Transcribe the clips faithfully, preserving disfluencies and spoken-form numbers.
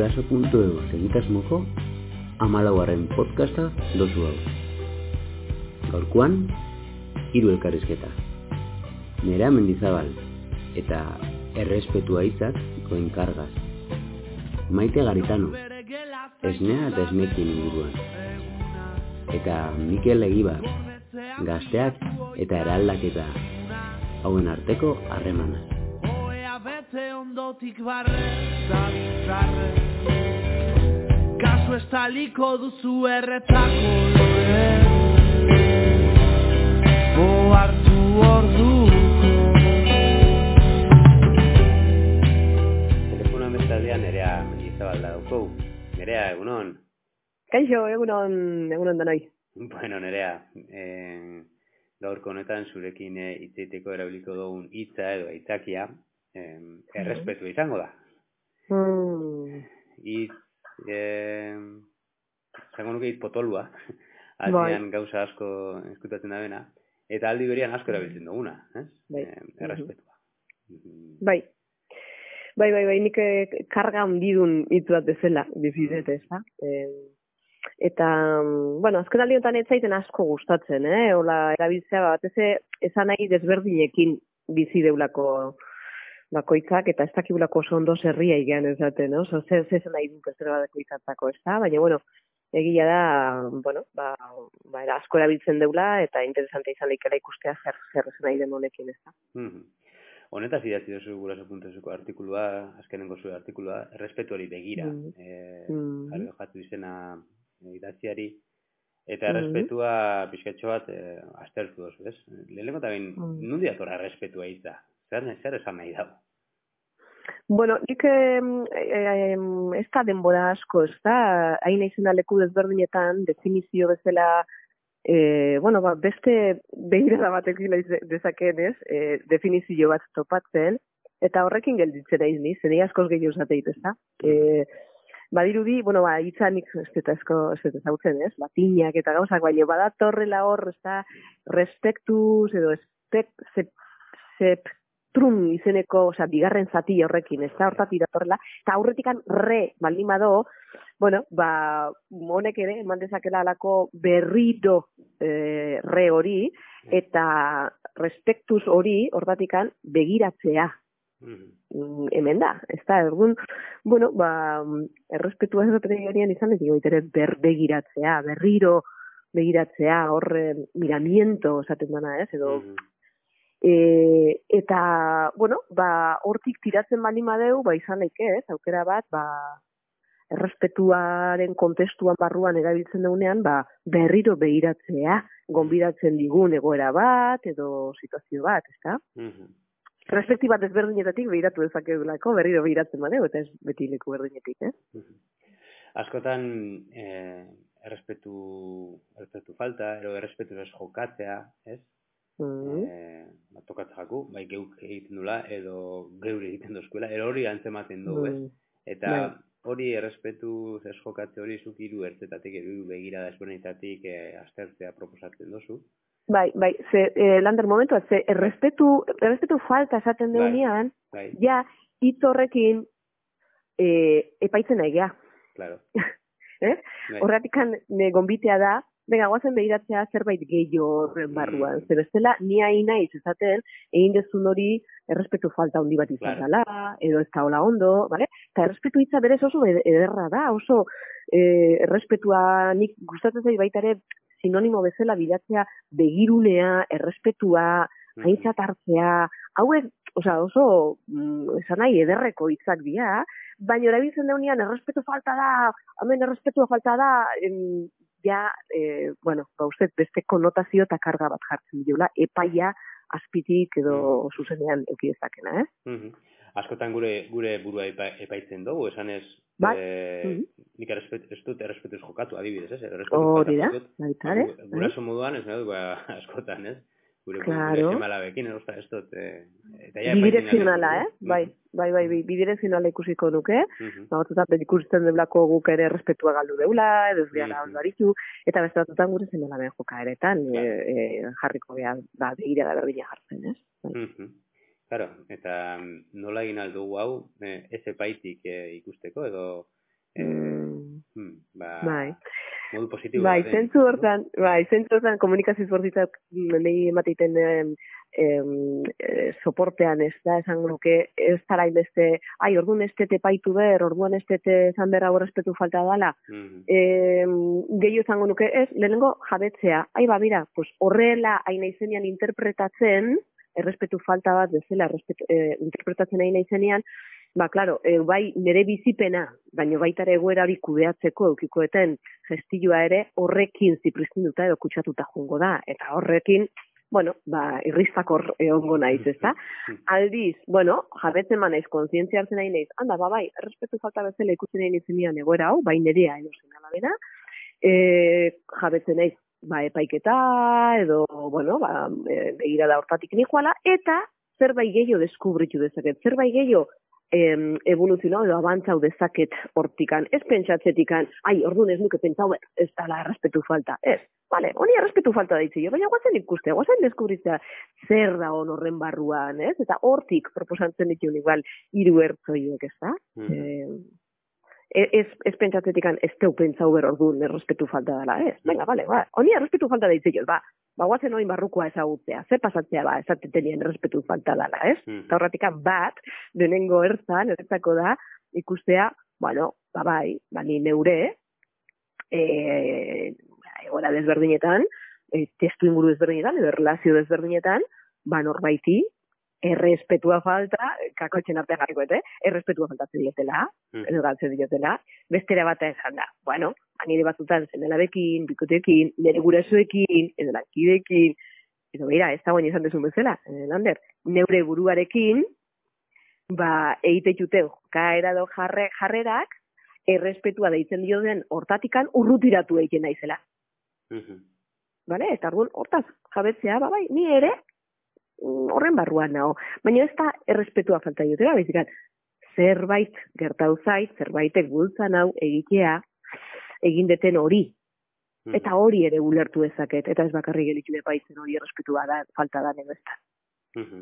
Guraso.eus egitasmoko hamalaugarren podcasta dozu hau. Gaurkoan, hiru elkarrizketa. Nerea Mendizabal eta errespetua hitzak goen kargaz. Maite Garitano, esnea eta esnekien inguruan. Eta Mikel Egibar, gazteak eta eraldaketa hauen arteko harremana. Ondotik barre, zarre Kasu estaliko duzu erretako lore Bo hartu orduko Telefonoan bestaldean Nerea Mendizabal dauko. Nerea, egunon? Kaixo, egunon, egunon danoi. Bueno, Nerea, eh, gaurko honetan zurekin hitz egiteko erabiliko dugun hitza edo aitzakia Eh, errespetua izango da. Mm. Itz, eh, zango nuke hitz potolua, aldean gauza asko eskutatzen da bena, eta aldi berian asko erabiltzen duguna, eh? Bai. Eh, errespetua. Bai. Bai, bai, bai, nik karga handidun hitz bat bezala bizidet, ez da? Eh, eta, bueno, azken aldi honetan ez zaiten asko gustatzen, eh? Ola, erabiltzea bat, ez esan nahi desberdinekin bizi deulako bakoitzak, eta ez dakibulako oso ondo zerria igean ezaten, no? Oso, zer zer nahi duk ez dela bakoitzatako, ez da? Baina, bueno, egia da, bueno, ba, ba era asko erabiltzen deula, eta interesante izan leikela ikustea zer, zer esan nahi den honekin, ez da? Mm-hmm. Honetaz idatzi dozu Guraso.eusko artikulua, azkenengo zure artikulua, errespetuari begira. Mm. Eh, mm. Jarri jatu izena idatziari, eta errespetua mm. pixkatxo bat eh, aztertu dozu, ez? Lehenengo eta bain, mm. nundi atorra errespetua hitza? Zer, zer esan nahi dago? Bueno, nik eh, eh, ez da denbora asko, ez da, hain izena leku desberdinetan, definizio bezala, eh, bueno, ba, beste behirada batekin dezakeen, ez, eh, definizio bat topatzen, eta horrekin gelditzen naiz ni, zenei askoz gehiago zateit, ez da. Eh, badirudi, bueno, ba, hitzanik ez dut asko, ez dut ezautzen, ez, latinak eta gauzak, baina badatorrela hor, ez da, respektuz, edo espek, zep, zep, trun izeneko, osea, bigarren zati horrekin, ez da, hortatik datorrela, eta aurretikan re, baldin bado, bueno, ba, honek ere, eman dezakela alako berriro eh, re hori, eta respektuz hori, hortatikan, begiratzea. Mm-hmm. Hemen da, ez da, ergun, bueno, ba, errespetua ez dut egin izan, ez ere berbegiratzea, berriro begiratzea, horre, miramiento, esaten dana, ez, edo, mm-hmm. E, eta, bueno, ba, hortik tiratzen bali madeu, ba, izan laike, ez, aukera bat, ba, errespetuaren kontestuan barruan erabiltzen daunean, ba, berriro behiratzea, gonbidatzen digun egoera bat, edo situazio bat, ez da? Mm-hmm. Respektibat ezberdinetatik behiratu dezakeulako, berriro behiratzen badeu, eta ez beti leku berdinetik, ez? Mm-hmm. Askotan, eh, errespetu, errespetu falta, edo errespetu ez jokatzea, ez? Mm-hmm. Eh, tokatzako, bai geuk egiten dula, edo geure egiten dozkuela, edo hori antzematen dugu, ez? Eta mm. hori errespetu ez jokatze hori zuk hiru ertzetatik, hiru begirada ezberdinetatik eh, aztertzea proposatzen dozu. Bai, bai, ze, eh, lander momentua, ze errespetu, errespetu falta esaten deunean, bai, bai. Ja, hitz horrekin eh, epaitzen nahi geha. Claro. eh? Bai. Horratikan ne gonbitea da, venga, guazen behiratzea zerbait gehiago horren barruan. Mm. Zer bestela, ni hain naiz esaten, egin dezun hori errespetu falta handi bat izan dela, claro. Edo ez da hola ondo, bale? Eta errespetu hitza berez oso ederra da, oso eh, errespetua nik gustatzen zait baita ere sinonimo bezala bilatzea begirunea, errespetua, mm. aintzat hartzea, hauek, osea, oso mm, esan nahi ederreko hitzak dira, baina erabiltzen daunean errespetu falta da, hemen errespetua falta da, em, ja, eh, bueno, ba, uste beste konotazio eta karga bat jartzen diola, epaia azpitik edo mm. zuzenean eukidezakena, eh? Mm-hmm. Askotan gure gure burua epa, epaitzen dugu, esan ez, bai. eh, mm-hmm. nik errespet, ez dut errespetuz jokatu, adibidez, ez? Errespetu oh, falta jokatu. Baitare. Guraso moduan, ez nahi, ba, askotan, ez? Gure claro. semalabekin, ez, ez dut, eh, eta ja bidirezionala, eh? Bai, bai, bai, bai, bidirezionala ikusiko nuke, mm-hmm. Batzutan ikusten deulako guk ere errespetua galdu deula, edo ez gara ondo aritu, eta beste batzutan gure semalaben jokaeretan, claro. e, e, jarriko beha, ba, begira da berdina jartzen, ez? Bai. Mm-hmm. Claro, eta nola egin aldugu hau, eh, ez epaitik eh, ikusteko, edo Mm. Hmm, ba, bai. modu positibo. Bai, zentzu hortan, bai, zentzu hortan komunikazio bortitzak nahi emateiten em, e, soportean ez da, esan nuke, ez tara inbeste, ai, orduan ez tete paitu ber, orduan ez tete zan berra respetu falta dala, mm-hmm. e, gehiago izango nuke, ez, lehenengo jabetzea, ai, ba, bira, pues, horrela aina izenean interpretatzen, errespetu falta bat bezala, errespetu, e, interpretatzen aina izenean, ba, klaro, e, bai nire bizipena, baina baita ere egoera hori kudeatzeko eukikoeten gestilloa ere horrekin zipristinduta edo kutsatuta jungo da. Eta horrekin, bueno, ba, irristakor egongo naiz, ezta? Aldiz, bueno, jabetzen ma naiz, kontzientzia hartzen nahi naiz, handa, ba, bai, errespetu falta bezala ikutzen nahi nizenean egoera hau, bai nerea edo zenala e, jabetzen naiz, ba, epaiketa edo, bueno, ba, e, begira da hortatik nikoala, eta zerbait gehiago deskubritu dezaket, zerbait gehiago Eh, evoluzionau edo abantzau dezaket hortikan, ez pentsatzetikan, ai, orduan ez nuke pentsau, ez dala errespetu falta, ez, vale, honi errespetu falta daitzi, baina guazen ikuste, guazen deskubritzea zer da horren barruan, ez, eta hortik proposantzen ditun igual hiru ertzoiek, ez da? Mm-hmm. Eh, ez, ez pentsatzetikan ez teu pentsau ber orduan errespetu falta dela, ez, venga, vale, ba, honi errespetu falta daitzi, ba, ba, guazen oin barrukoa ezagutzea, zer pasatzea, ba, ezatetenien errespetu falta dela, ez? Mm. Eta horratikan bat, denengo ertzan, erretzako da, ikustea, bueno, ba, bai, ba, ni neure, e, egora desberdinetan, e, testu inguru desberdinetan, edo relazio desberdinetan, ba, norbaiti, errespetua falta, kakotxen artean garrikoet, eh? Errespetua faltatzen diotela, mm. edo galtzen diotela, bestera bata esan da, bueno, nire batzutan zenelabekin, bikotekin, nire gurasoekin, edo lankidekin, edo beira, ez da goin izan dezun bezala, Lander, neure buruarekin, ba, egiteitute kaera do jarre, jarrerak, errespetua deitzen dio den hortatikan urrutiratu egiten naizela. Mm-hmm. Vale? Eta arduan, hortaz, jabetzea, ba, bai, ni ere, horren barruan nago. Baina ez da errespetua falta diotela, bezikan, zerbait gertau zait, zerbaitek bultzan hau egitea, egin deten hori. Eta hori ere ulertu ezaket, eta ez bakarri gelitu baitzen hori errespetua da, falta da nego ez da. Mm-hmm.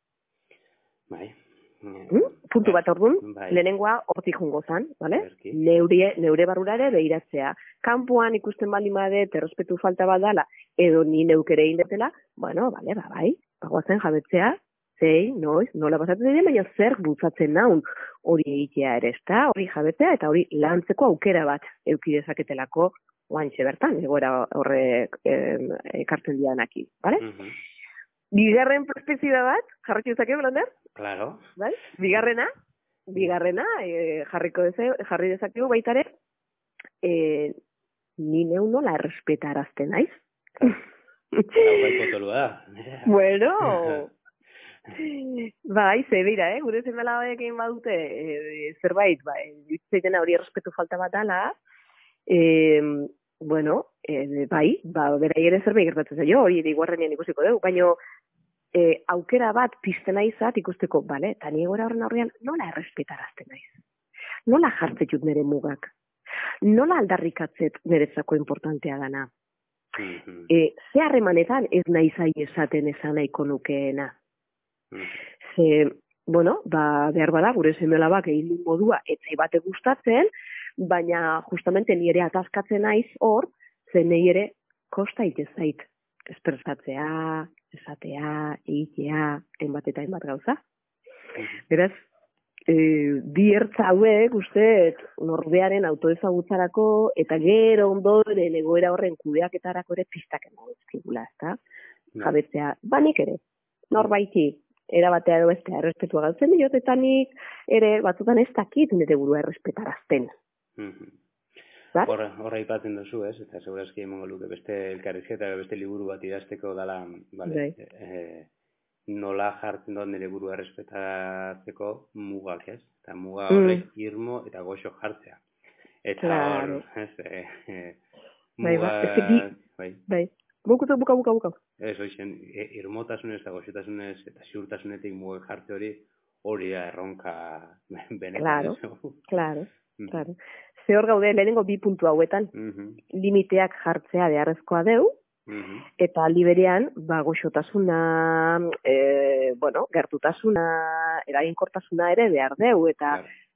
Bai. Mm? Puntu bat orduan, bai. Lehenengoa hortik jungo zan, vale? Neure, neure barrura ere behiratzea. Kanpoan ikusten bali madet, errespetu falta baldala, edo ni neukere indetela, bueno, bale, ba, bai, bagoazen jabetzea, zei, noiz, nola pasatzen dira, baina zer bultzatzen naun hori egitea ere, ezta, hori jabetzea, eta hori lantzeko aukera bat eukidezaketelako oantxe bertan, egoera horre eh, ekartzen dianaki, bale? Mm-hmm. Bigarren perspektiba bat, jarriko dezakegu, Lander? Claro. Bai? Bigarrena, bigarrena, eh, jarriko dezakegu, jarri dezakegu baitare, eh, ni neu nola errespetarazten naiz. Hau bai potolua da. Bueno, bai, ze bera, eh? Gure zemela badekin badute, eh, zerbait, bai, ditzeitena hori errespetu falta bat dala, eh, bueno, eh, bai, ba, berai ere zerbait gertatzen zaio, hori iguarrenean ikusiko dugu, baina eh, aukera bat pizten naizat ikusteko, bale, eta ni egora horren aurrean nola errespetarazten naiz? Nola jartzetut nire mugak? Nola aldarrikatzet niretzako importantea dana? Mm-hmm. E, ze harremanetan ez naizai esaten esan nahiko nukeena. Mm-hmm. Ze, bueno, ba, behar bada, gure semelabak egin modua etzai bate gustatzen, baina justamente nire ataskatzen naiz hor, ze nahi ere kosta itezait. Espresatzea, esatea, egitea, hainbat eta hainbat gauza. Mm-hmm. Beraz, e, bi ertza hauek, uste, norbearen autoezagutzarako eta gero ondoren egoera horren kudeaketarako ere pistak emagozkigula, ezta? No. Jabetzea, banik ere, norbaiti, erabatea edo bestea errespetua galtzen diot, eta nik ere batzutan ez dakit nire burua errespetarazten. Mm-hmm. Horra, horra ipatzen duzu, ez? Eta segurazki emongo luke beste elkarrizketa, beste liburu bat idazteko dala, bale, e, nola jartzen dut nire burua errespetatzeko mugak, ez? Eta muga horrek mm. irmo eta goxo jartzea. Eta claro. Hor, ez, e, e, muga... Bai, bai. Bai. Buka, buka, buka, buka. Ez, oixen, e, irmotasunez eta goxotasunez eta ziurtasunetik muga jarte hori hori da erronka benetan. Claro, eso. Claro, mm. claro. Ze hor gaude lehenengo bi puntu hauetan, mm-hmm. limiteak jartzea beharrezkoa deu, mm-hmm. eta aldi berean, ba, goxotasuna, e, bueno, gertutasuna, eraginkortasuna ere behar deu, eta claro.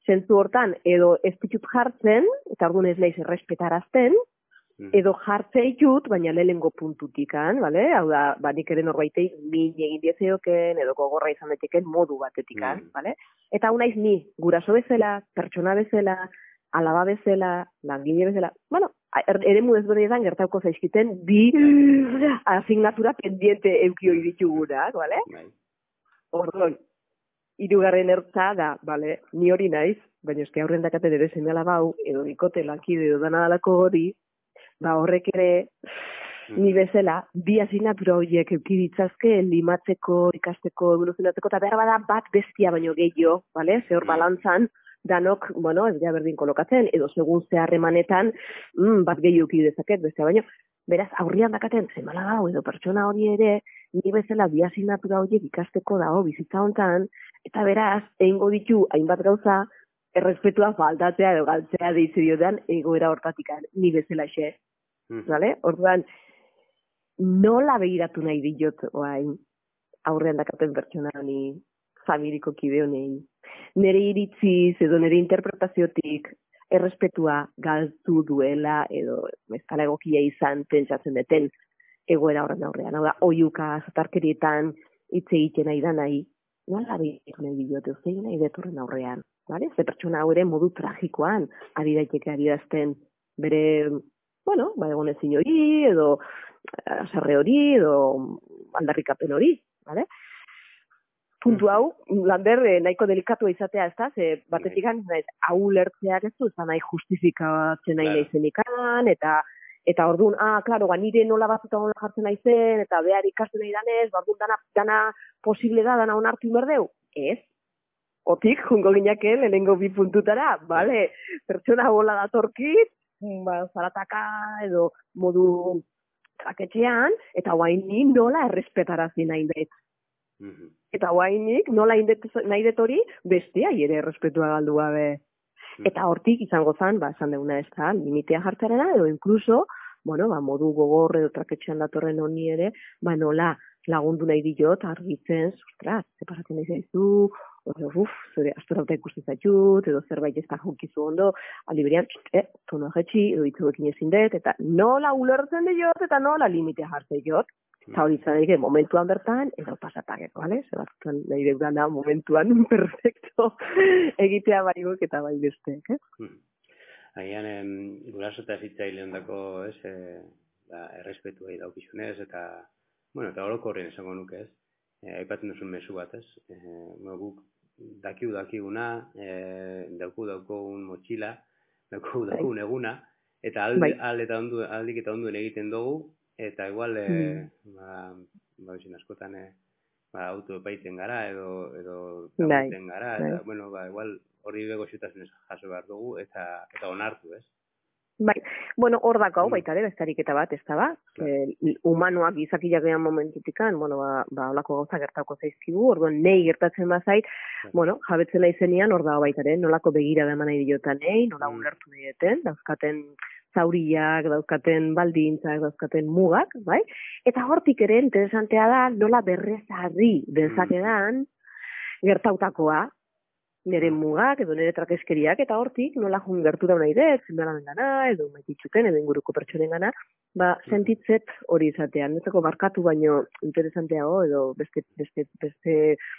zentzu hortan, edo ez ditut jartzen, eta orduan ez naiz errespetarazten, edo jartzei jut, baina lehengo puntutikan, bale? Hau da, ba, nik ere norbaitei min egin diezeoken, edo gogorra izan daiteken modu batetikan, mm. bale? Eta hau naiz ni, guraso bezala, pertsona bezala, alaba bezala, langile bezala, bueno, ere mu ezberdinetan gertauko zaizkiten bi asignatura pendiente eukioi ditugunak, bale? Orduan, hirugarren ertza da, bale, ni hori naiz, baina eske aurren dakate ere seme alabau, edo dikote lankide edo danadalako hori, ba horrek ere ni bezala bi asignatura horiek eduki ditzazke limatzeko, ikasteko, evoluzionatzeko, eta behar bada bat bestia baino gehiago, bale? Ze hor balantzan, danok, bueno, ez gara berdin kolokatzen, edo segun zeharremanetan, mm, bat gehiago eduki dezaket, bestia baino. Beraz, aurrian dakaten, zemala dago, edo pertsona hori ere, ni bezala bi asignatura horiek ikasteko dago bizitza hontan, eta beraz, egingo ditu hainbat gauza, errespetua faltatzea edo galtzea deitze diotan egoera hortatikan, ni bezala xe. Mm. Vale? Orduan, nola behiratu nahi diot oain aurrean dakaten pertsona honi, familiko kide honei. Nere iritziz edo nere interpretaziotik errespetua galtu duela edo ez dala egokia izan pentsatzen deten egoera horren aurrean. Hau da, oiuka, zatarkerietan, hitz egiten nahi da nahi, nola behiratu nahi diot, ez egin nahi detorren aurrean. Vale? Ze pertsona hau ere modu tragikoan ari daiteke ari dazten bere, bueno, ba egon ezin hori, edo asarre hori, edo aldarrikapen hori, vale? Puntu hau, Lander, nahiko delikatua izatea, ez da, ze batetik naiz, hau lertzeak ez du, ez da nahi justifikatzen nahi nahizenikan, eta eta orduan, ah, klaro, nire nola batzuta hola jartzen naizen, eta behar ikasten nahi danez, orduan dana, dana posible da, dana onartu berdeu, ez? Otik, jungo gineken, lehenengo bi puntutara, bale, pertsona bola datorkit, ba, zarataka edo modu traketxean, eta guaini nola errespetarazi nahi dut. Mm-hmm. Eta guainik nola indet, nahi dut hori, bestea ere errespetua galdu gabe. Mm-hmm. Eta hortik izango zan, ba, esan deuna ez da, limitea jartzarena, edo incluso, bueno, ba, modu gogor edo traketxean datorren honi ere, ba, nola lagundu nahi diot, argitzen, ostras, separatzen nahi zaizu, Oso, uf, zure astorauta ikusten zaitut, edo zerbait ez da jokizu ondo, aliberian, eh, tono jetxi, edo itzuekin ezin dut, eta nola ulertzen diot, eta nola limitea jartzen diot. Eta hori izan daike, momentuan bertan, edo pasatakeko, bale? Zebatzutan nahi deudana momentuan perfecto egitea bai guk eta bai besteek, eh? Agian, guraso eta zitzailean dako, ez, eh, da, errespetu egin daukizunez, eta, bueno, eta horoko horren esango nuke, ez? Eh, aipatzen duzun mezu bat, ez? Eh, guk dakiu dakiguna, eh, dauku dauko un motxila, dauku dauku un eguna, eta alde, alde eta ondu, aldik eta onduen egiten dugu, eta igual, eh, mm. ba, ba, bizin askotan, eh, ba, auto epaiten gara, edo, edo epaiten gara, eta, bueno, ba, igual, hori bego xutazen jaso behar dugu, eta, eta onartu, ez? Bai, bueno, hor dako hau, baita ere, bestariketa bat, ez da ba, claro. e, humanoak gizakiak gehan momentutikan, bueno, ba, ba, olako gauza gertauko zaizkigu, orduan nei gertatzen bazait, claro. Bueno, jabetzen izenian, hor dago baita ere, nolako begira da eman nahi diotan nei, nola mm. ulertu dieten, dauzkaten zauriak, dauzkaten baldintzak, dauzkaten mugak, bai? Eta hortik ere, interesantea da, nola berrezarri dezakedan mm. gertautakoa, nire mugak, edo nire trakeskeriak, eta hortik nola jun gertu da nahi dut, zenberamen gana, edo maititxuten, edo inguruko pertsonen gana, ba, sentitzet hori izatean, netzako barkatu baino interesanteago, edo beste, beste, beste,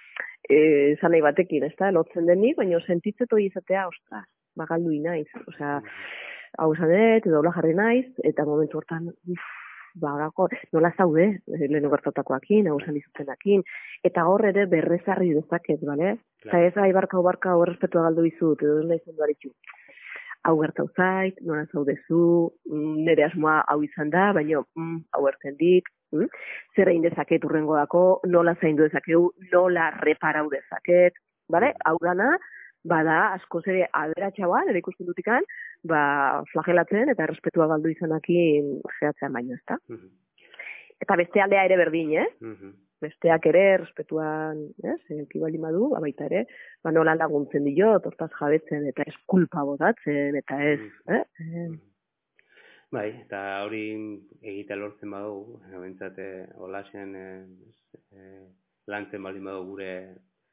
eh, zanai batekin, ez da, lotzen denik, baino sentitzet hori izatea, ostras, bagaldu inaiz, osea, hau esan dut, edo hola jarri naiz, eta momentu hortan, uff, ba, orako, nola zaude, lehenu gertatakoakin, hau esan izutenakin, eta hor ere berrezarri dezaket, bale? Eta ez gai barka barka hor respetua galdu izut, edo nahi zendu haritxu. Hau gertau zait, nola zaudezu, nire asmoa hau izan da, baina mm, hau erten dik, mm? Zer egin dezaket urrengo dako, nola zaindu dezakeu, nola reparau dezaket, bale? Hau gana, bada, asko zere aberatxaua, nire ikusten dutikan, ba, flagelatzen eta errespetua galdu izanakin zehatzen baino, ez da? Mm-hmm. Eta beste aldea ere berdin, eh? Mm-hmm. Besteak ere, errespetuan, ez? Eki bali madu, baita ere, ba, nola laguntzen dio, tortaz jabetzen, eta ez kulpa botatzen, eta ez, mm-hmm. eh? Mm-hmm. Bai, eta hori egite lortzen badugu, bentsate, holasen, eh, eh, lantzen baldin badugu gure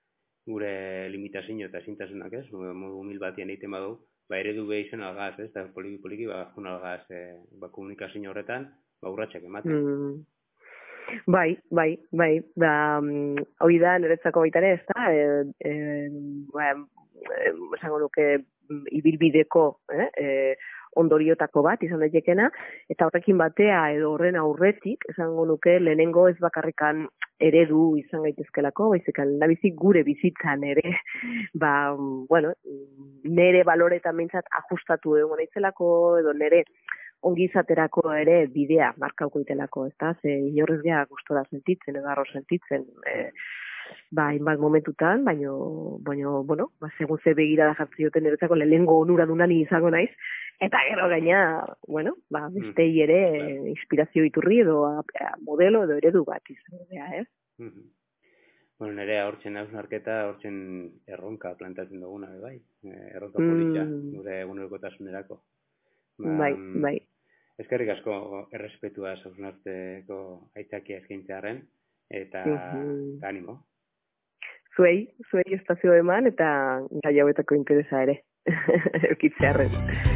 gure limitazio eta ezintasunak, ez? Modu humil batien egiten badu, ba eredu behi zen algaz, ez? Eta poliki poliki ba jun algaz eh, ba komunikazio horretan, ba urratsak ematen. Mm. Bai, bai, bai, da, um, hori da, niretzako baita ere, ez da, e, e, ba, esango nuke, ibilbideko, eh, e, ondoriotako bat izan daitekena, eta horrekin batea edo horren aurretik, esango nuke, lehenengo ez bakarrikan eredu izan gaitezkelako, baizik lehendabizi gure bizitzan ere, ba, bueno, nere baloretan mintzat ajustatu egon naitzelako, edo nere ongi izaterako ere bidea markauko itelako, ez da? Ze inorrez geha gustora sentitzen, edo arro sentitzen, e, ba, inbat momentutan, baino, baino, bueno, ba, segun ze begirada jartzioten eretzako lehengo onura dunani izango naiz, eta gero gaina, bueno, ba, bestei ere mm. inspirazio iturri edo a, a, modelo edo eredu bat izango dea, ez? Mm -hmm. Bueno, nire hortzen hausnarketa, hortzen erronka plantatzen duguna, bai? Erronka polita, mm. gure egunerokotasunerako. Ba, bai, bai. Eskerrik asko errespetua hausnarteko aitzakia eskaintzearen, eta mm -hmm. animo. Zuei, zuei estazio eman, eta gai hauetako interesa ere, eukitzearen.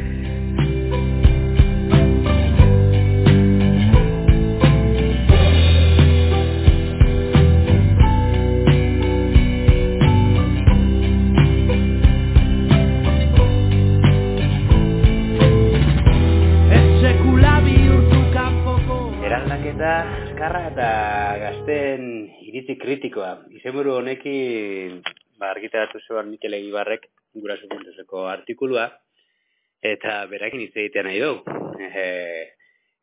Azkarra eta gazten iritzi kritikoa. Izenburu honekin ba, argitaratu zegoen Mikel Egibarrek guraso puntoseko artikulua, eta berakin hitz egitea nahi du. E,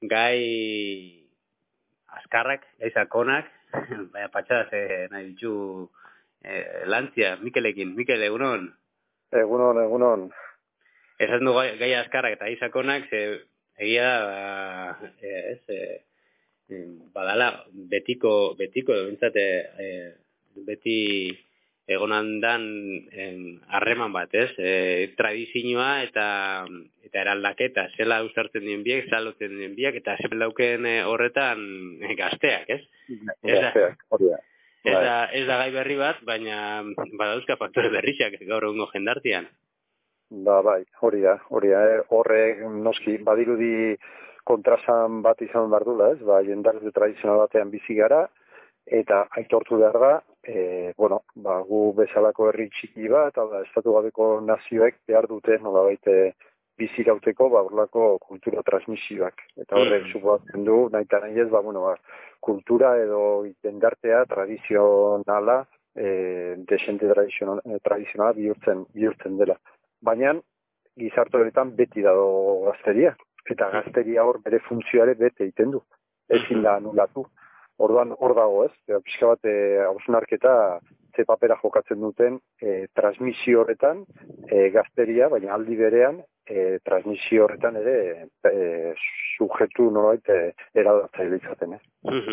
gai azkarrak, gai sakonak, baina patxadaz e, nahi ditu e, lantzia, Mikelekin. Mikel, egunon? Egunon, egunon. Esan du gai, gai azkarrak eta gai sakonak, ze, egia da, e, ez, e, badala betiko betiko bentsate eh, beti egonandan harreman bat, ez? Eh, tradizioa eta eta eraldaketa zela uzartzen dien biek, zalotzen dien biek eta zer dauken eh, horretan eh, gazteak, ez? Gazteak, hori da. Ez da, ez da gai berri bat, baina badauzka faktore berriak gaur egungo jendartean. Ba, bai, hori da, hori da. Horrek noski badirudi kontrasan bat izan behar dula, ez? Ba, jendartu tradizional batean bizi gara, eta aitortu behar da, e, bueno, ba, gu bezalako herri txiki bat, eta estatu gabeko nazioek behar dute, nolabait bizi gauteko, ba, horlako kultura transmisioak. Eta horrek mm. supoatzen du, nahi eta nahi ez, ba, bueno, ba, kultura edo jendartea tradizionala, e, desente tradizionala bihurtzen, bihurtzen dela. Baina, gizartoetan beti dago gazteria. Eta gazteria hor bere funtzioare bete egiten du. Ezin da anulatu. Orduan hor dago, ez? Pixka bat hausnarketa ze papera jokatzen duten e, transmisio horretan e, gazteria, baina aldi berean e, transmisio horretan ere e, sujetu nolabait e, eraldatzaile izaten, ez?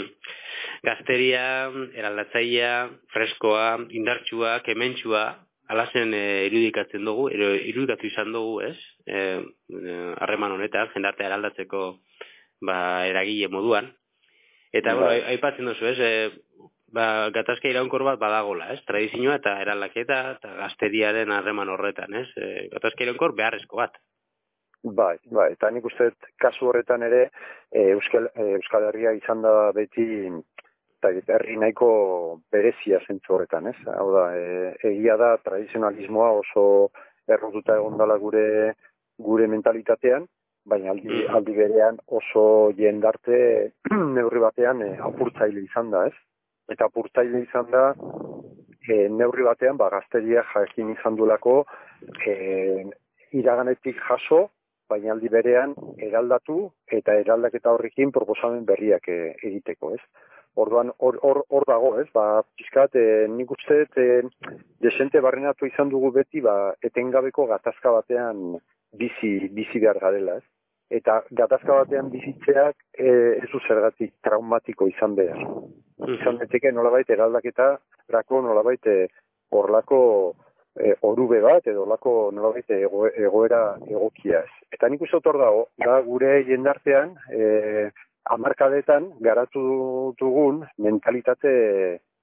Gazteria, eraldatzailea, freskoa, indartsua, kementsua, alazen e, irudikatzen dugu, ero, irudikatu izan dugu, ez? Harreman e, honetan, jendartea eraldatzeko ba, eragile moduan. Eta, bueno, aipatzen duzu, ez? E, ba, gatazka iraunkor bat badagola, ez? Tradizioa eta eraldaketa eta gazteriaren harreman horretan, ez? E, gatazka iraunkor beharrezko bat. Bai, bai, eta nik uste kasu horretan ere e, Euskal, e, Euskal Herria izan da beti eta herri nahiko berezia zentzu horretan, ez? Hau da, e, egia da tradizionalismoa oso errotuta egon dela gure, gure mentalitatean, baina aldi, aldi berean oso jendarte neurri batean e, apurtzaile izan da, ez? Eta apurtzaile izan da e, neurri batean ba, gazteria jakin izan duelako e, iraganetik jaso, baina aldi berean eraldatu eta eraldaketa horrekin proposamen berriak e, egiteko, ez? Orduan, hor, hor, hor dago, ez? Ba, pizkat, e, nik uste, e, desente barrenatu izan dugu beti, ba, etengabeko gatazka batean bizi, bizi behar garela, ez? Eta gatazka batean bizitzeak e, ez du zergatik traumatiko izan behar. Izan beteke nolabait eraldaketa, rako nolabait horlako e, orube bat, edo horlako nolabait ego, egoera egokia, ez? Eta nik uste hor dago, da gure jendartean, e, hamarkadetan garatu dugun mentalitate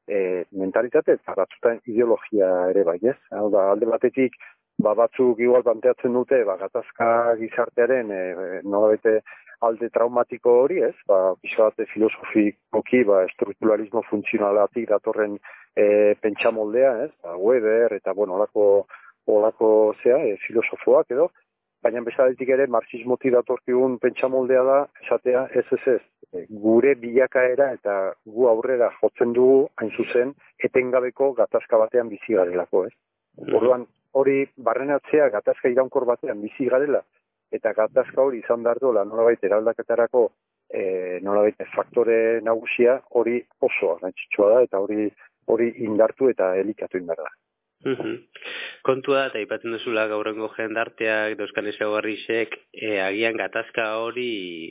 e, mentalitate eta batzutan ideologia ere bai, ez? Hau da, alde batetik, ba, batzuk igual planteatzen dute, ba, gatazka gizartearen e, nolabete alde traumatiko hori, ez? Ba, pixka bat filosofikoki, ba, estrukturalismo funtzionalatik datorren e, pentsamoldea, ez? Ba, Weber eta, bueno, olako, olako zea, e, filosofoak edo, baina bezaletik ere marxismotik datorkigun pentsamoldea da, esatea, ez ez ez, e, gure bilakaera eta gu aurrera jotzen dugu, hain zuzen, etengabeko gatazka batean bizi garelako, ez? Orduan, hori barrenatzea gatazka iraunkor batean bizi garela, eta gatazka hori izan behar dola nolabait eraldaketarako e, nolabait faktore nagusia hori oso garrantzitsua da, eta hori hori indartu eta elikatu indar da. Uhum. Kontua eta aipatzen duzula gaurrengo jendarteak, Euskal Ezaugarrisek, e, agian gatazka hori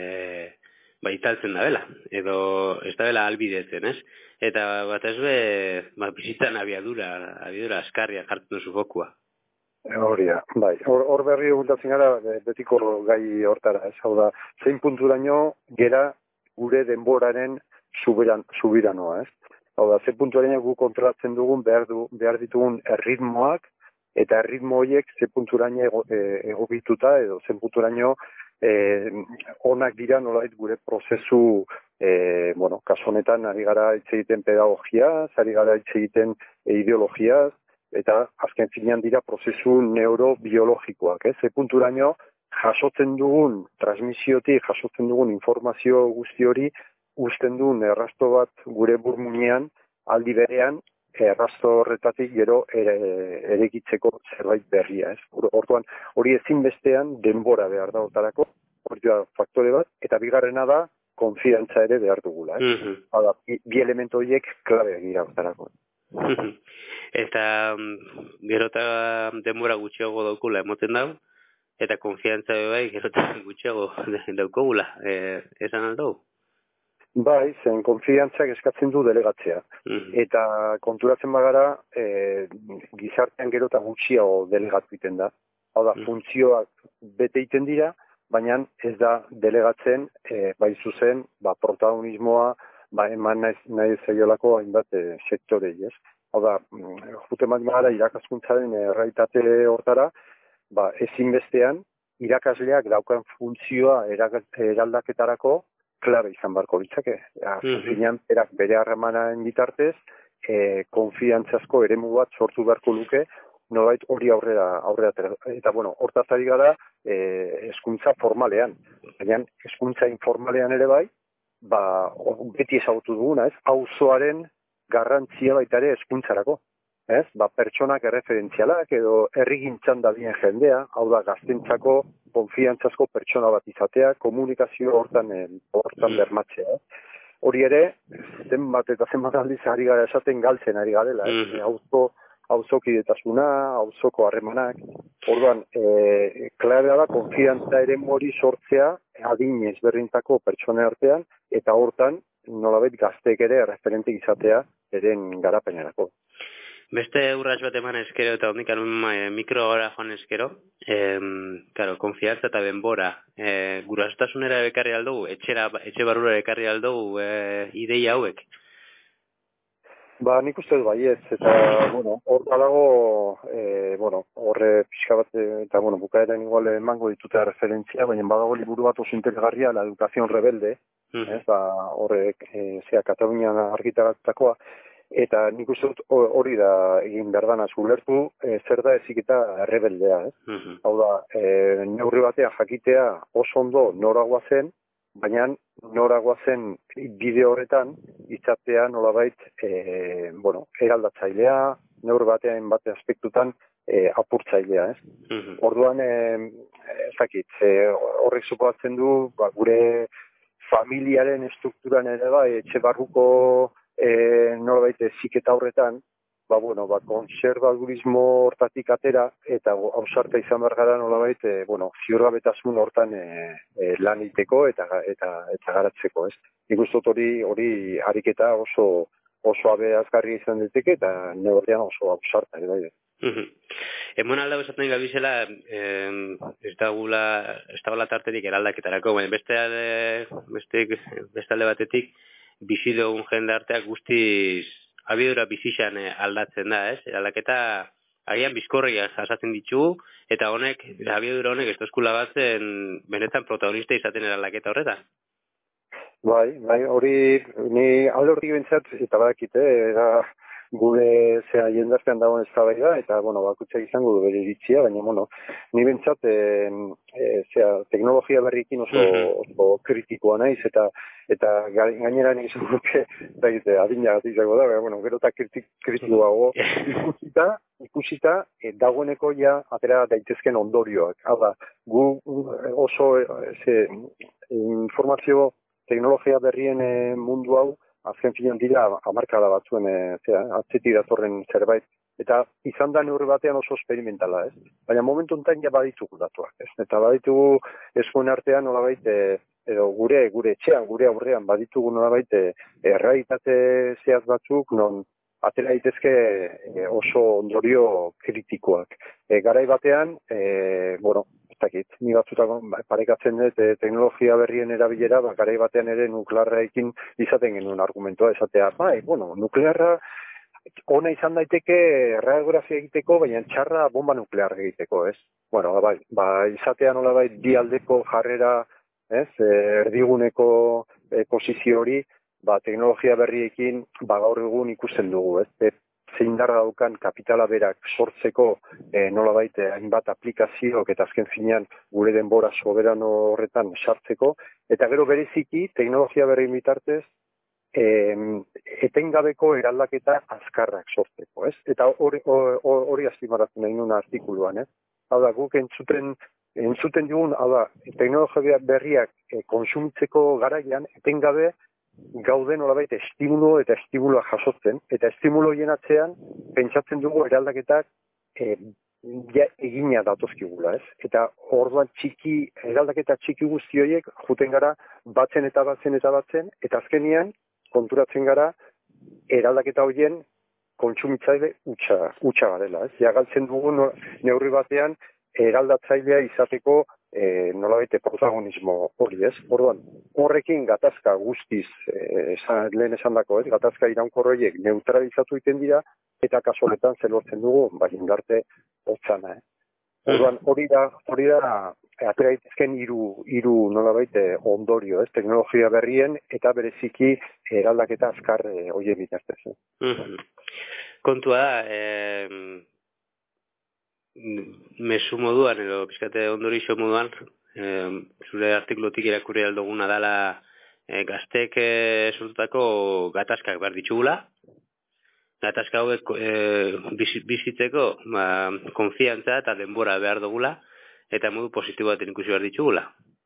e, baitaltzen da bela, edo ez da bela albidetzen, ez? Eta bat ez be, ba, bizitzan abiadura, abiadura askarria jartzen duzu fokua. Hori da, bai. Hor, hor berri eguntatzen gara betiko gai hortara, ez? Hau da, zein punturaino gera gure denboraren subiran, subiranoa, ez? Hau da, ze puntuaraino gu kontrolatzen dugun behar, du, behar ditugun erritmoak, eta erritmo horiek ze punturaino ego, e, egokituta, edo ze punturaino e, onak dira nolait gure prozesu, e, bueno, kasu honetan ari gara hitz egiten pedagogiaz, ari gara hitz egiten ideologiaz, eta azken finean dira prozesu neurobiologikoak, ez? Ze punturaino jasotzen dugun transmisiotik, jasotzen dugun informazio guzti hori, uzten duen errasto bat gure burmuinean, aldi berean, errasto horretatik gero ere, erekitzeko zerbait berria, ez? Orduan, hori ezinbestean denbora behar da hortarako, hori da faktore bat, eta bigarrena da, konfiantza ere behar dugula, ez? Mm-hmm. Hala, bi, bi elementu horiek klabeak dira hortarako. Eta gero eta denbora gutxiago daukula emoten dau, eta konfiantza bai gero eta gutxiago daukagula, e, esan aldau? Bai, zen konfiantzak eskatzen du delegatzea. Mm-hmm. Eta konturatzen bagara, e, gizartean gero eta gutxiago delegatu egiten da. Hau da, mm-hmm. funtzioak bete egiten dira, baina ez da delegatzen, e, bai zuzen, ba, protagonismoa, ba, eman nahi, nahi zaiolako hainbat e, sektorei, ez? Hau da, jute bat gara irakaskuntzaren erraitate hortara, ba, ezinbestean, irakasleak daukan funtzioa eraldaketarako klabe izan barko litzake. Zinean, mm-hmm. berak bere harremanaren bitartez, e, konfiantzazko eremu bat sortu beharko luke, nolait hori aurrera, aurrera, eta bueno, hortaz ari gara, e, hezkuntza formalean. Baina, hezkuntza informalean ere bai, ba, beti ezagutu duguna, ez? Auzoaren garrantzia baita ere hezkuntzarako. Ez? Ba, pertsonak erreferentzialak edo herrigintzan dabien jendea, hau da gaztentzako konfiantzazko pertsona bat izatea, komunikazio hortan, hortan bermatzea. Hori ere, zenbat eta zenbat aldiz ari gara esaten galtzen ari garela. Mm. Auzo, auzokidetasuna, auzoko harremanak. Orduan, e, klabea da konfiantza ere mori sortzea adin ezberdintako pertsona artean, eta hortan, nolabait gazteek ere referentik izatea eren garapenerako. Beste urrats bat eman eskero eta hondik anun mikro gara joan eskero, e, claro, konfiantza eta denbora. E, gurasotasunera bekarri aldugu, etxera, etxe barrura bekarri aldugu e, ideia hauek? Ba, nik uste bai ez, eta, bueno, hor badago, e, bueno, horre pixka bat, eta, bueno, bukaeran igual emango ditute referentzia, baina badago liburu bat oso interesgarria, La Educación Rebelde, mm-hmm. ez, ba, horrek, e, zea, Katalunian argitaratakoa, eta nik uste dut hori da egin berdana zulertu, e, zer da eziketa errebeldea, ez? Mm-hmm. Hau da, e, neurri batea jakitea oso ondo noragoa zen, baina noragoa zen bide horretan izatea nolabait, e, bueno, eraldatzailea, neurri batean bate aspektutan e, apurtzailea, ez? Mm-hmm. Orduan, e, ezakit, e, horrek suposatzen du, ba, gure familiaren estrukturan ere bai, etxe barruko E, nolabait ziketa horretan, ba, bueno, ba, konservadurismo hortatik atera, eta ausarta izan behar gara nolabait, e, bueno, ziurgabetasun hortan e, e, lan iteko eta, eta, eta garatzeko, ez? Nik uste dut hori, hori ariketa oso, oso abeazgarri izan diteke, eta neurrian oso ausarta, ere bai. Mm-hmm. Emon aldau esaten gabizela, eh, ez da gula, ez da gula tartetik eraldaketarako, beste alde, beste, beste alde batetik, bizi dugun jendarteak guztiz abiadura bizixan aldatzen da, ez? Aldaketa agian bizkorriak jasatzen ditugu, eta honek, abiadura honek ez tozkula batzen benetan protagonista izaten aldaketa horretan. Bai, bai, hori, ni alde hortik bentsat, eta badakite, era gure zea jendaztean dagoen eztabaida eta, bueno, bakutsa izango du bere iritzia, baina, bueno, ni bentsat, e, e, zea, teknologia berrikin oso, oso kritikoa naiz, eta eta gainera nik izan duke, da gite, adinagatik izango da, baina, bueno, gero eta kritik, kritikoago, ikusita, ikusita, e, dagoeneko ja atera daitezken ondorioak. Hau da, gu oso, ze, informazio teknologia berrien e, mundu hau, azken finan dira hamarkada batzuen e, zera, atzetik datorren zerbait. Eta izan da neurri batean oso experimentala, ez? Baina momentu enten ja baditugu datuak, ez? Eta baditugu eskuen artean nolabait, e, edo gure gure etxean, gure aurrean baditugu nolabait e, errealitate zehaz batzuk, non atera daitezke e, oso ondorio kritikoak. E, garai batean, e, bueno, dakit, ni batzutako parekatzen dut e, teknologia berrien erabilera, ba, garai batean ere nuklearraekin izaten genuen argumentoa, esatea, bai, bueno, nuklearra ona izan daiteke radiografia egiteko, baina txarra bomba nuklear egiteko, ez? Bueno, bai, ba, izatea nola bai, bi aldeko jarrera, ez, erdiguneko e, posizio hori, ba, teknologia berriekin, ba, gaur egun ikusten dugu, ez? E, zein darra daukan kapitala berak sortzeko e, nolabait hainbat aplikazioak eta azken finean gure denbora soberano horretan sartzeko, eta gero bereziki teknologia berri bitartez e, etengabeko eraldaketa azkarrak sortzeko, ez? Eta hori hori azpimarratzen nahi nuen artikuluan, ez? Hau da, guk entzuten, entzuten dugun, hau da, teknologia berriak e, konsumitzeko garaian etengabe gaude nolabait estimulo eta estimuloa jasotzen, eta estimulo atzean pentsatzen dugu eraldaketak e, ja, egina datozkigula, ez? Eta orduan txiki, eraldaketa txiki guzti horiek juten gara batzen eta batzen eta batzen, eta azkenian konturatzen gara eraldaketa horien kontsumitzaile utxa, utxa garela, ez? Ja galtzen dugu neurri batean eraldatzailea izateko E, nolabait protagonismo hori, ez? Orduan, horrekin gatazka guztiz, e, esan, lehen esan dako, ez? Gatazka iraunkor horiek neutralizatu egiten dira, eta kasu honetan zelortzen dugu, bai indarte hotzana, eh? Orduan, hori da, hori da, atera daitezken hiru hiru nolabait ondorio, ez? Teknologia berrien eta bereziki eraldaketa azkar e, horien bitartez. Eh? Mm-hmm. Kontua da, eh... mesu moduan edo pizkate ondorixo moduan e, zure artikulutik irakurri aldoguna dela e, gaztek e, sortutako gatazkak behar ditugula, gatazka hauek e, bizitzeko ba, konfiantza eta denbora behar dugula eta modu positibo baten ikusi behar ditugula.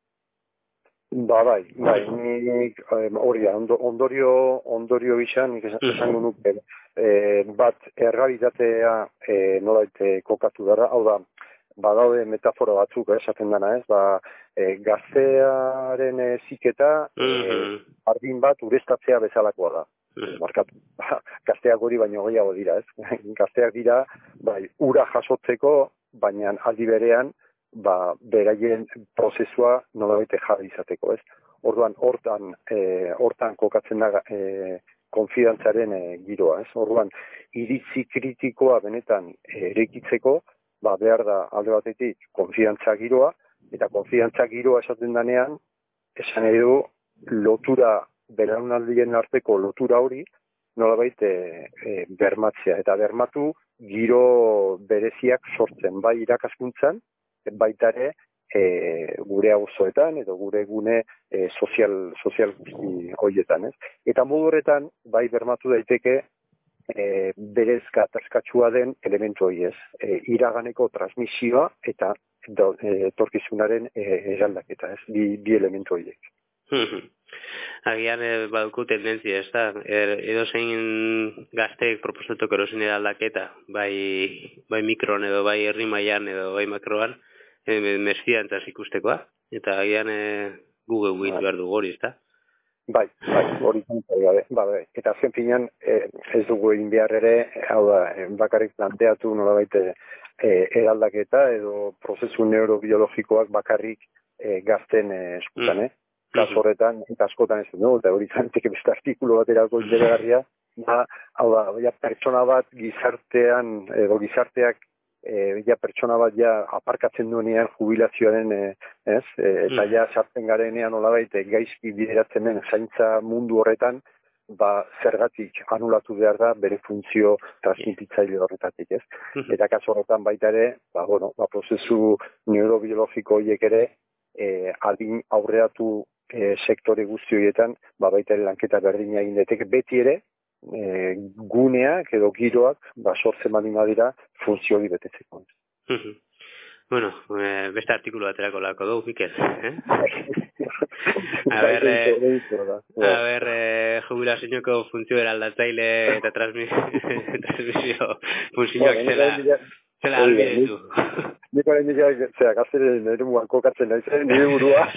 Ba, bai, bai, nik hori da, ondorio, ondorio bizan, nik esango nuke, e, bat errealitatea e, nolait kokatu dara, hau da, badaude metafora batzuk esaten dana, ez, ba, e, gaztearen e, ziketa, e, ardin bat ureztatzea bezalakoa da. Markatu, gazteak hori baino gehiago dira, ez, gazteak dira, bai, ura jasotzeko, baina aldi berean, ba, beraien prozesua nolabait jarri izateko, ez? Orduan, hortan, e, hortan kokatzen da e, konfidantzaren e, giroa, ez? Orduan, iritzi kritikoa benetan e, erekitzeko, ba, behar da alde batetik konfidantza giroa, eta konfidantza giroa esaten danean, esan edo lotura, belaunaldien arteko lotura hori, nolabait e, e, bermatzea, eta bermatu giro bereziak sortzen, bai irakaskuntzan, baita ere e, gure auzoetan edo gure gune e, sozial, sozial guzti horietan, ez? Eta modu horretan, bai bermatu daiteke e, berez gatazkatsua den elementu hori, ez? E, iraganeko transmisioa eta do, e, torkizunaren e, eraldaketa, ez? Bi, bi elementu horiek. Agian e, baduku tendentzia, ez da? Er, edo zein gazteek proposatuko erosin eraldaketa, bai, bai mikron edo bai herri mailan edo bai makroan, e, mesfidantzaz ikustekoa, eta agian e, Google Wit behar dugu hori, ez da? Bai, bai, hori gabe, ba, bai. Eta azken finean, e, ez dugu egin behar ere, hau da, bakarrik planteatu nolabait e, eraldaketa edo prozesu neurobiologikoak bakarrik e, gazten e, eskutan, eh? Kaso horretan, eta askotan ez du, eta hori zanteke beste artikulu bat erako interesgarria, da, hau da, ja, pertsona bat gizartean, edo gizarteak, e, ja, pertsona bat ja aparkatzen duenean jubilazioaren, e, ez, e, eta ja sartzen garenean nolabait gaizki bideratzen den zaintza mundu horretan, ba, zergatik anulatu behar da bere funtzio transmititzaile horretatik, ez? Eta kasu horretan baita ere, ba, bueno, ba, prozesu neurobiologiko horiek ere, e, adin aurreatu e, sektore guzti horietan, ba, baita ere lanketa berdina egin daiteke, beti ere, e, guneak edo giroak, ba, sortzen badin badira, funtzio hori betetzeko. Bueno, eh, beste artikulu baterako lako dugu, Mikel, eh? A ber, eh, a ber, eh, jubilazioako funtzio eraldatzaile eta transmisio funtzioak zela, zela albidetu. Nik orain dira, zera, gazteren nire muan kokatzen nahi zen, nire burua.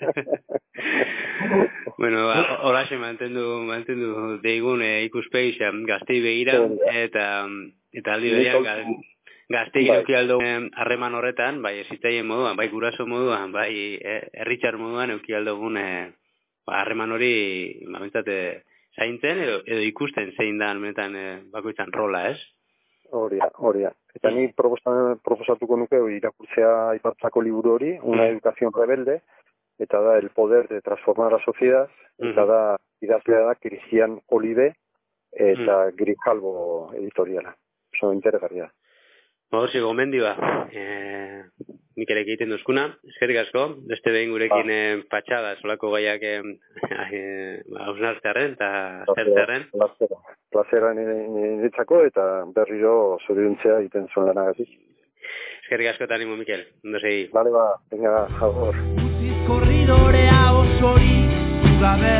Bueno, horaxe mantendu, mantendu deigun eh, ikuspegi gaztei begira, eta, eta aldi berean, gazteik eduki aldo harreman horretan, bai ezitzaien moduan, bai guraso moduan, bai herritxar moduan eduki aldogun harreman hori momentzat zaintzen edo, edo ikusten zein da menetan bakoitzan rola, ez? Horia, horia. Eta ni proposatuko nuke irakurtzea aipatzako liburu hori, Una educación rebelde, eta da El poder de transformar la sociedad, eta da idazlea da Cristian Olive eta Grijalbo editoriala. Oso interesgarria. Hortzi gomendi ba, eh, nik ere egiten duzkuna, eskerrik asko, beste behin gurekin eh, patxada, solako gaiak hausnartzearen eta zertzearen. Plazera, plazera niretzako eta berriro zoriontzea egiten zuen lanagatik. Eskerrik asko eta animo, Mikel, ondo segi. Bale ba, venga, agur. Guztiz korridorea osori gabe,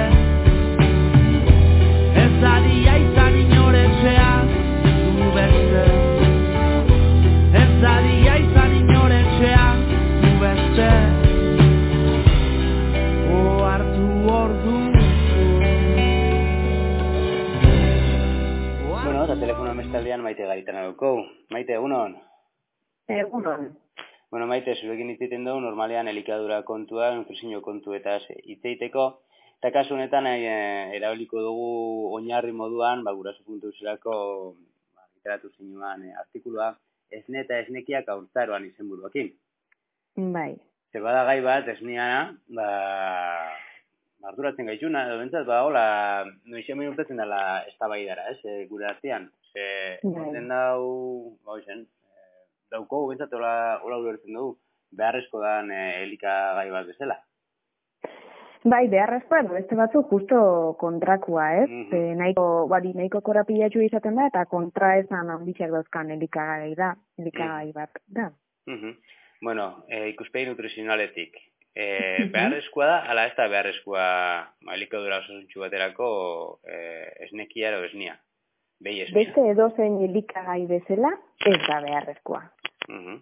ez adia izan inoretxean zu beste. Zadia izan inoretxean zu beste, ohartu ordu. Bueno, eta telefono mestaldean Maite garitan adukou. Maite, egunon? Egunon. Bueno, Maite, zurekin hitz dugu, normalean elikadura kontua, nutrizio kontu eta hitz egiteko. Eta kasu honetan eh, erabiliko dugu oinarri moduan, ba, guraso puntu zerako ba, literatu zinuan eh, artikulua, esne eta esnekiak aurtzaroan izenburuakin. Bai. Zer bada gai bat, esneana, ba, arduratzen gaitxuna, edo bentsat, ba, hola, noizemen urtetzen dela eztabaidara, ez, e, gure artean. Ze, urten dau, ba, oizen, e, dauko, bentsat, hola, hola ulertzen dugu, beharrezko dan e, elikagai bat bezala. Bai, beharrezkoa, beste batzu justo kontrakua, ez? Mm -hmm. e, nahiko, bari, nahiko korapilatxu izaten da, eta kontra esan handitxak dauzkan elikagai da, elikagai bat da. Mm -hmm. Bueno, e, ikuspegi nutrizionaletik. E, mm -hmm. Beharrezkoa da, ala ez da beharrezkoa ma, elikadura osasuntsua baterako e, esnekia edo esnia. Behi esnia. Beste edozein elikagai bezala, ez da beharrezkoa. Mm -hmm.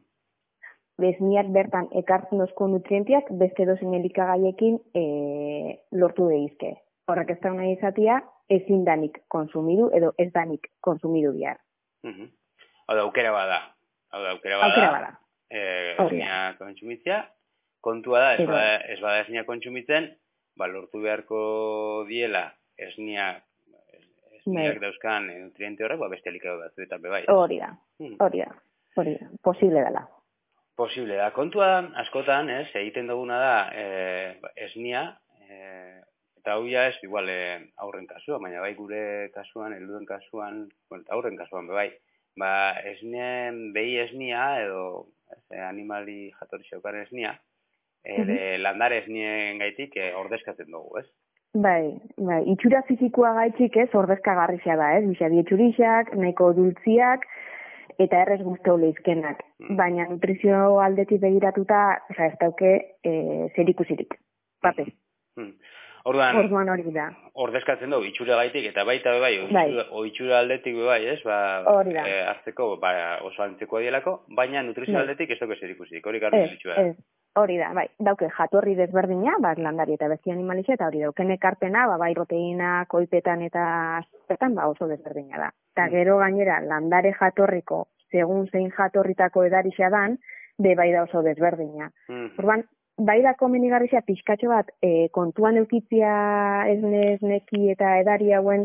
Esniak bertan ekartzen dozko nutrientiak beste edozein elikagaiekin e, lortu deizke. Horrek ez da nahi izatea, ezin danik konsumidu edo ez danik konsumidu bihar. Mm -hmm. Hau da, aukera bada. Hau da, aukera bada. Aukera bada. E, esnia kontsumitzea. Kontua da, ez bada, ez bada esnia kontsumitzen, ba, lortu beharko diela esnia, esniak dauzkan nutriente horrek, ba, beste elikadu batzuetan bebai. Hori da, hori da, hori da, posible dela. Posible da. Kontua askotan, ez, egiten duguna da e, esnia, e, eta hau ja ez, igual, e, aurren kasua, baina bai gure kasuan, helduen kasuan, bueno, aurren kasuan, bai, ba, esnien, behi esnia, edo ez, animali jatorri xaukaren esnia, ere, landare esnien gaitik e, ordezkatzen dugu, ez? Bai, bai, itxura fizikoa gaitxik ez, ordezkagarrizia da, ez? Bisa dietxurixak, nahiko dultziak, eta errez guztau lehizkenak. Mm. Baina nutrizio aldetik begiratuta, oza, ez dauke e, zer ikusirik. Pape. Mm. Orduan, Orduan hori da. Ordezkatzen dugu, itxura gaitik, eta baita bebai, o itxura aldetik bebai, ez? Ba, hori da. E, hartzeko, ba, oso antzeko dielako, baina nutrizio aldetik ez dauke zer ikusirik. Hori garbi itxura. Ez, hori da, bai. Dauke jatorri desberdina, bat landari eta besti animalixe, eta hori dauken ekarpena, ba, bai proteina, koipetan eta azpetan, ba, oso desberdina da. Eta gero gainera, landare jatorriko, segun zein jatorritako edarixa dan, be bai da oso desberdina. Mm. Orban, bai da komenigarrizia pixkatxo bat, e, kontuan eukitzia esne, esneki eta edari hauen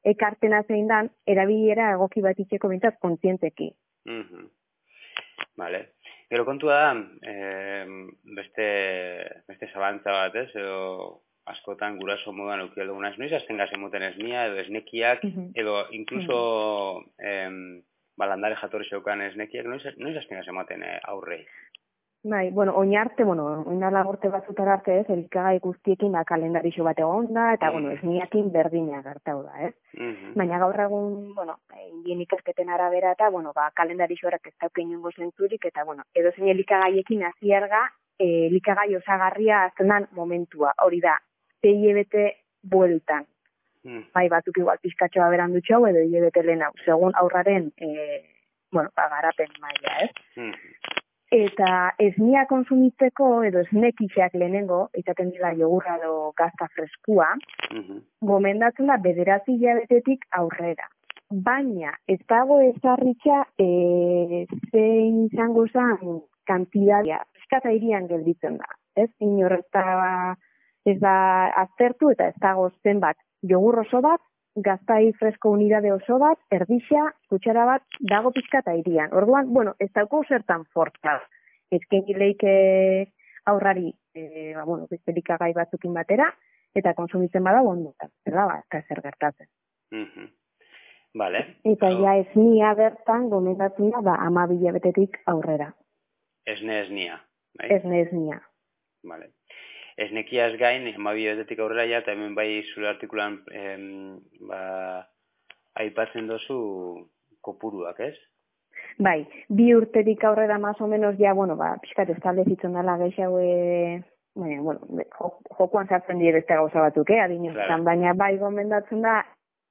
ekartena zein dan, erabilera egoki bat itxeko bintzat kontzienteki. Mm-hmm. Vale. Gero kontua da, eh, beste, beste zabantza bat, ez? Edo askotan guraso moduan euki alduguna ez, noiz azten gazen moten esnia, edo esnekiak, mm-hmm. edo incluso mm-hmm. eh, balandare jatorri zeukan esnekiak, noiz, noiz azten gazen moten eh, aurrei? Bai, bueno, oinarte, bueno, oinala gorte batzutara arte ez, elikagai guztiekin da kalendarixo bat egon da, eta, mm-hmm. bueno, esniakin berdina gertau da, ez? Mm-hmm. Baina gaur egun, bueno, indien ikasketen arabera eta, bueno, ba, kalendarixorak ez dauke inongo zentzurik, eta, bueno, edo zein elikagaiekin azierga, eh, elikagai osagarria aztenan momentua, hori da, zei hilabete bueltan. Mm. Bai, batuk igual pizkatxoa berandu txau, edo hilabete lehen hau, segun aurraren, eh, bueno, ba, garapen maila, ez? Mm. Eta esnia konsumitzeko edo esnekixak lehenengo, izaten dira jogurra edo gazta freskua, mm-hmm. gomendatzen da bederatzi hilabetetik aurrera. Baina, ez dago ezarritza e, zein izango zen kantidadia, eskata irian gelditzen da. Ez inor ez da, ez da aztertu eta ez dago zenbat jogur oso bat, gaztai fresko unidade oso bat, erdixia, kutxara bat, dago pizkata irian. Orduan, bueno, ez dauko zertan fortza. Ezken gileik aurrari, e, ba, bueno, bezperikagai batzukin batera, eta konsumitzen bada bondutan. Zerda, ba, ez zer gertatzen. Mm-hmm. Vale. Eta oh. ja esnia bertan, gomendatzen da, ba, ama bilabetetik aurrera. Esne esnia. Bai? Esne esnia. Vale. Esnekiaz gain, amabi betetik aurrera ja, eta hemen bai zure artikulan em, ba, aipatzen dozu kopuruak, ez? Bai, bi urterik aurrera más o menos ja, bueno, ba, pixkat establezitzen dela gehiago, e, bueno, jokuan sartzen die beste gauza batuk, eh, adinoetan, claro. Baina bai gomendatzen da,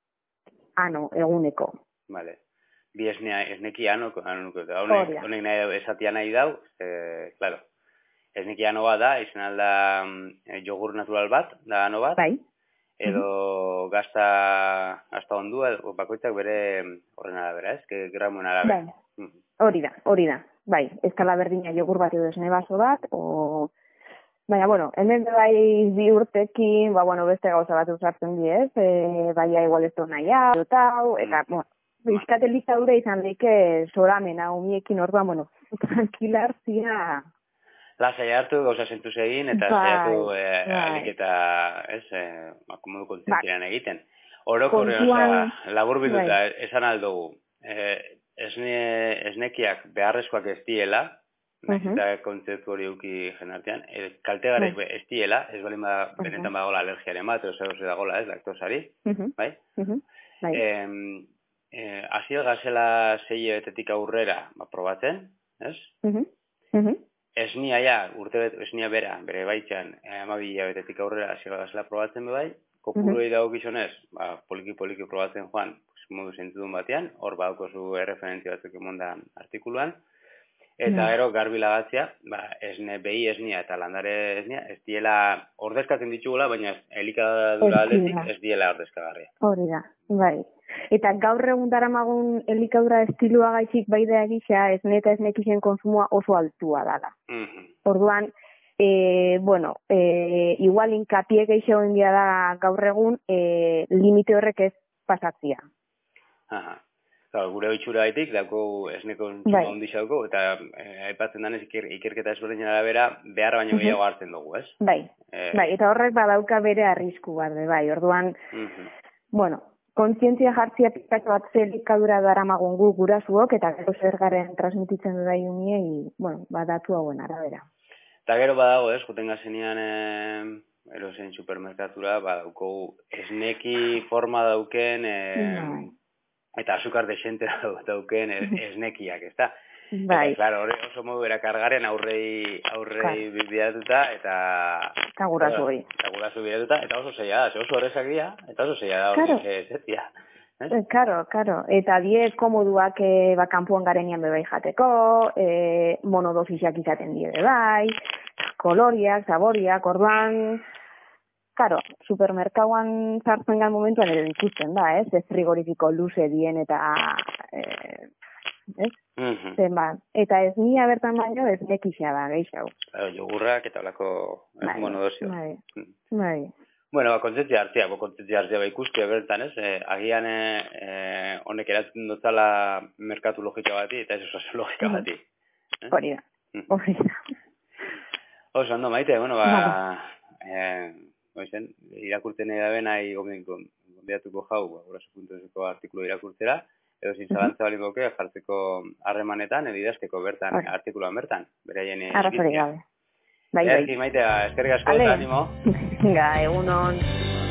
ano, eguneko. Vale. Bi esnea, esneki ano, ano, honek, honek nahi esatia nahi dau, eh, claro. Esneki ano bat da, izan alda eh, jogur natural bat, da ano bat. Bai. Edo mm-hmm. gazta, gazta ondua, bakoitzak bere horren arabera, ez? Que gramoen arabera. Bai. Mm-hmm. Hori da, hori da. Bai, ez tala berdina jogur bat edo esne baso bat, o... Baina, bueno, hemen bai bi urtekin, ba, bueno, beste gauza bat usartzen di, ez? E, baina igual ez du naia, dotau, eta, mm. bueno, bizkatelita dure izan leike soramena, umiekin orduan, bueno, tranquilarzia... Lasai hartu, gauza zentuz egin, eta bai, zaiatu eh, bai. Alik eta, ez, eh, akomodu kontentiran egiten. Orokorrean, Kontuan... labur bilduta, bai. Esan aldugu, eh, esne, esnekiak beharrezkoak ez diela, uh-huh. eta kontzeptu hori euki jenartean, eh, kaltegarek uh-huh. ez diela, ez bali ma, uh-huh. benetan bagola alergiaren bat, edo zer dagoela, ez, laktosari, uh-huh. bai? Uh-huh. Bai. Eh, eh, Aziel gazela zei betetik aurrera, ba, probatzen, ez? Uh-huh. Uh-huh. Esnia ja, urte bet, esnia bera, bere baitxan, amabi hilabetetik aurrera hasiera gazela probatzen be bai, kopuroi dago gizonez, ba, poliki-poliki probatzen joan, pues, modu zentzudun batean, hor badauko zu erreferentzia batzuk emonda artikuluan, eta gero garbi lagatzea, ba, esne behi esnia eta landare esnia, ez diela ordezkatzen ditugula, baina elikadura aldetik ez diela ordezkagarria. Hori da, bai. Eta gaur egun daramagun elikadura estilua gaitxik baidea gisa, esne eta esnekixen konsumoa oso altua dala. Mm-hmm. Orduan, e, bueno, e, igual inkapie geixo endia da gaur egun, e, limite horrek ez pasatzia. Aha. Claro, gure oitxura gaitik, dauko esneko kontsuma ondi xauko, eta eh, aipatzen danez iker, ikerketa ezberdinen arabera behar baino gehiago mm-hmm. hartzen dugu, ez? Bai, eh... bai, eta horrek badauka bere arrisku bat, bai, orduan, mm-hmm. bueno, kontzientzia jartzia pizkatu bat zelikadura daramagun gu gurasuok, eta gero zer garen transmititzen du daiuniei, bueno, badatu hauen arabera. Eta gero badago, ez, juten gazenean eh, erosen supermerkatura, badauko esneki forma dauken, eh, no. eta azukar desente dauken esnekiak, ez da? Bai. Eta, claro, hori oso modu erakargaren aurrei, aurrei claro. bidatuta, eta... Eta gurasu hori. Eta gurasu bidatuta, eta oso zeia da, oso horrezak dira, eta oso zeia da hori claro. zetia. Eh? Karo, karo. Eta die komoduak e, ba, kanpuan garenian bebai jateko, e, monodosisiak izaten die bebai, koloriak, saboriak, orduan... Karo, supermerkauan sartzen gan momentuan ere ikusten da, ez? Ez frigorifiko luze dien eta... E, ez? Mm-hmm. Zenbat. Eta ez nia bertan baino ez nekixa da, gehiago. Claro, jogurrak eta olako bai, monodosio. Bai, bai. Bueno, ba, kontzientzia hartzea, bo, kontzientzia hartzea ba ikustea bertan, ez? Eh, agian eh, honek eratzen dutzala merkatu logika bati, eta ez oso logika bati. Hori da, hori da. Oso, ondo, Maite, bueno, ba, eh, oizen, irakurtzen da nahi gombiatuko jau, ba, guraso puntu eseko artikulu irakurtzera, edo zin zalantza bali moke jartzeko harremanetan, edo idazteko bertan, okay. Artikuluan bertan, beraien arrazorik gabe. Bai, bai. Maite, eskerrik asko, eta animo. Ga, egunon.